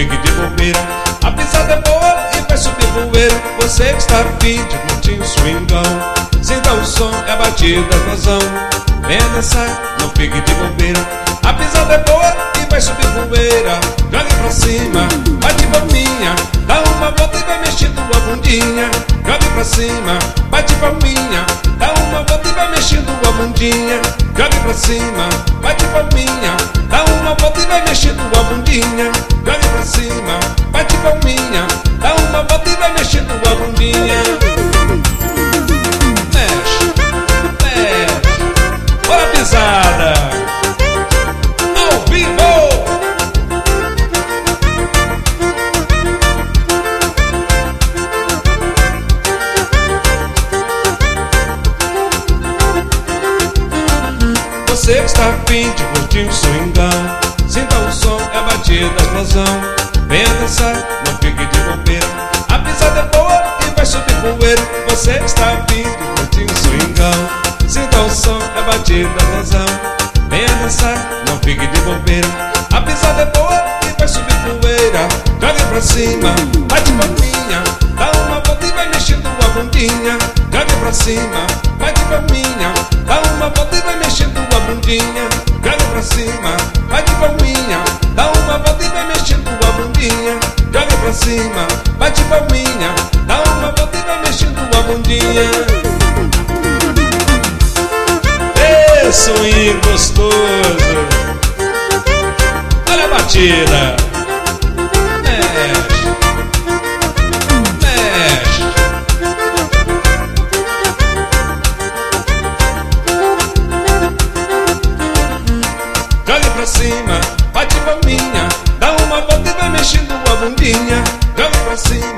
fique de bobeira. A pisada é boa e vai subir poeira. Você que está afim de curtir um swingão, sinta o som, é a batida da explosão. Venha dançar, não fique de bobeira. A pisada é boa e vai subir poeira. Jogue pra cima, bate palminha, dá uma volta e vai mexendo a bundinha. Jogue pra cima, bate palminha, dá uma volta e vai mexendo a bundinha. Jogue pra cima, bate palminha, dá uma volta e vai mexendo a bundinha. Jogue pra cima, bate palminha, dá uma volta e vai mexendo a bundinha. Mexe, mexe, bora pisada, ao vivo. Você que está afim de curtir um swingão, sinta o som, é a batida da explosão. Venha dançar, não fique de bobeira. A pisada é boa e vai subir poeira. Você que está afim de curtir um swingão, sinta o som, é a batida da explosão. Venha dançar, não fique de bobeira. A pisada é boa e vai subir poeira. Jogue pra cima, bate palminha, dá uma volta e vai mexendo a bundinha. Jogue pra cima, bate palminha, dá uma volta e vai mexendo a bundinha. Jogue pra cima, bate palminha, dá uma volta e vai mexendo a bundinha. Jogue pra cima, bate palminha, dá uma volta e vai mexendo a bundinha. Ê, swing gostoso, olha a batida. Mexe, mexe. Jogue pra cima, bate palminha, dá uma volta e vai mexendo a bundinha. Jogue pra cima,